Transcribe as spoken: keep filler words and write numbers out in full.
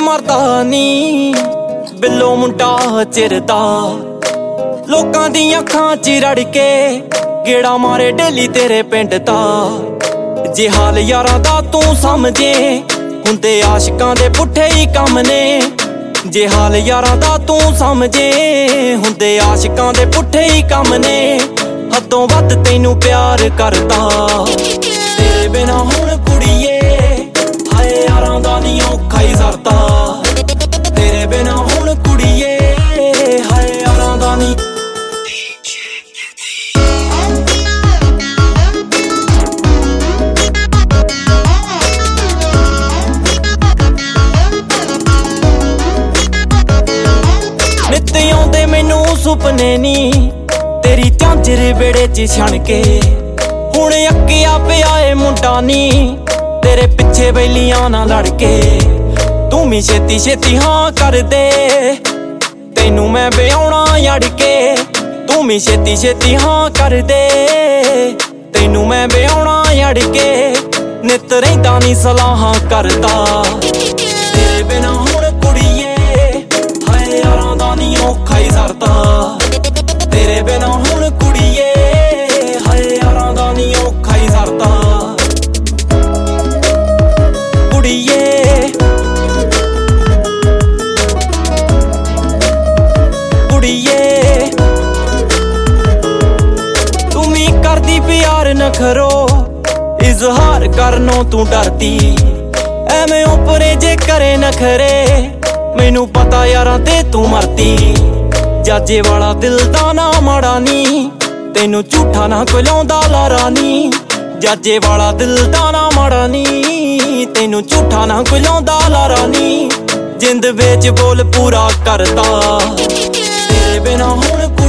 मरदा नी बिल्लो मुंडा चिरदा लोकां दी अखां च रड़ के गेड़ा मारे डेली तेरे पिंड दा। जे हाल यारां दा तू समझे हुंदे आशिकां दे पुट्ठे ही कम ने। जे हाल यारां दा तू समझे हुंदे आशिकां दे पुट्ठे ही कम ने। हदों वध तैनू प्यार करदा तेरे बिना हुण कुड़िए हाय यारां दा नी औखा ही सरदा। तेरे बिना हुण कुड़िए हाय यारां दा नी। नित आउंदे मैनू सुपने नी तेरी झांझर वेड़े च छण के। हुण अक्किया पिया ए मुंडा नी तेरे पिछे बैलियां ना लड़के। तू मी छेती छेती हाँ कर दे तैनू मैं ब्याहना अड़ के। तू मी छेती छेती हाँ कर दे तैनू मैं ब्याहना अड़ के। नित रहिंदा नी सलाहां करदा तेरे बिना हुण कुड़िए हाय यारां दा नी औखा ही सरदा। तेरे बिना हुण कुड़िए हाय यारां दा नी औखा ही सरदा। कुड़िए कुड़िए तुमी करदी प्यार नखरो इजहार करनो तू डरदी। एवें उपरे जे करे नखरे मैनू पता यारां ते तू मरदी। जाजे वाला दिल दा ना माड़ा नी तैनू झूठा ना कोई लाउंदा लारा नी। जाजे वाला दिल दा ना माड़ा नी तैनू झूठा ना कोई लाउंदा लारा नी। जिंद विच बोल पूरा करदा तेरे बिना हुण